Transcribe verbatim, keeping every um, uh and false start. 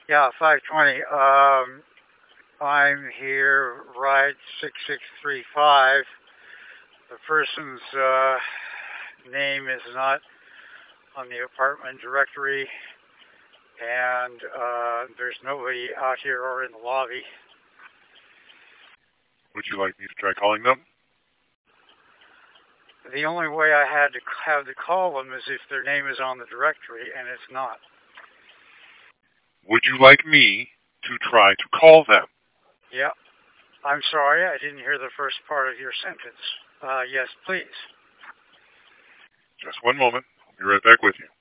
Yeah, five twenty. Um, I'm here, ride six six three five. The person's uh, name is not on the apartment directory, and uh, there's nobody out here or in the lobby. Would you like me to try calling them? The only way I had to have to call them is if their name is on the directory, and it's not. Would you like me to try to call them? Yeah. I'm sorry, I didn't hear the first part of your sentence. Uh, yes, please. Just one moment. I'll be right back with you.